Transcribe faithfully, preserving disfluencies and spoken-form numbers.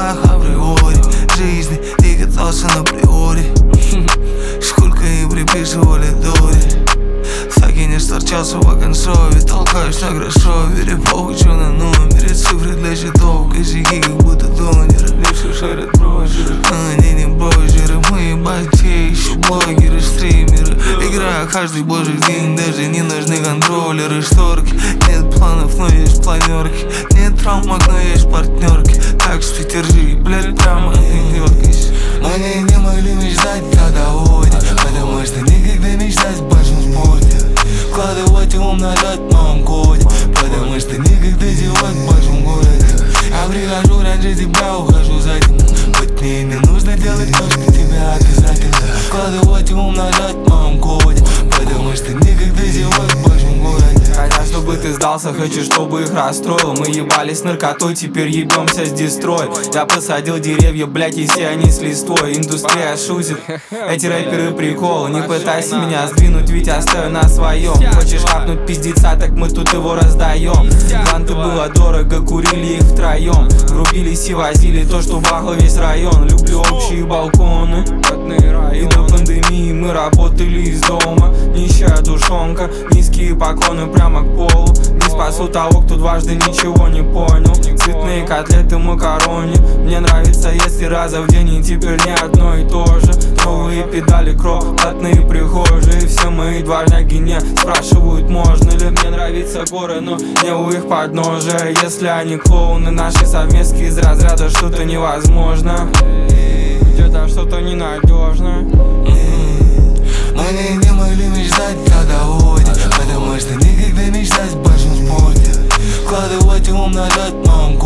страх априори жизни и катался на приоре. Сколько им приписывали доли, так и не сторчался в оконцове. Толкаюсь на кроссовере, похуй чё на номере. Цифры для счетов, косяки как будто донеры. Левши шарят брозеры, но они не бозеры. Мы ебать те еще блогеры, стримеры. Играя каждый божий день, даже не нужны контроллеры, шторки. Нет планов, но есть планерки. Нет травмок, но есть партнерки. Так что держи, блядь, прямо и дергайся. Мы не могли мечтать о доводе, потому что никогда мечтать в большом спорте. Вкладывать ум назад в моем коде, потому что никогда зевать в большом городе. Я прихожу раньше тебя, ухожу за этим. Хоть мне не нужно делать то, что тебя обязательно. Вкладывать ум назад в моем коде, потому что никогда зевать в большом городе. Хотя, чтобы ты сдался, хочу, чтобы их расстроил. Мы ебались с наркотой, теперь ебемся с дестрой. Я посадил деревья, блять, и все они с листвой. Индустрия шутит, эти рэперы приколы. Не пытайся меня сдвинуть, ведь я стою на своем. Хочешь хапнуть пиздеца, так мы тут его раздаем. Ганты было дорого, курили их втроем. Врубились и возили то, что бахал весь район. Люблю общие балконы, и до пандемии мы работали из дома. Нищая душонка, низкие поклоны прямо к полу. Не спасу того, кто дважды ничего не понял. Цветные котлеты, макарони. Мне нравится, если раза в день и теперь не одно и то же. Новые педали, крохотные прихожие. Все мои дворняги не спрашивают, можно ли. Мне нравятся горы, но не у их подножия. Если они клоуны, наши совместки из разряда что-то невозможно. Где-то что-то ненадежно. Мы не, не могли мечтать о доводе, потому что никогда мечтать в большом спорте. Вкладывать ум назад в моем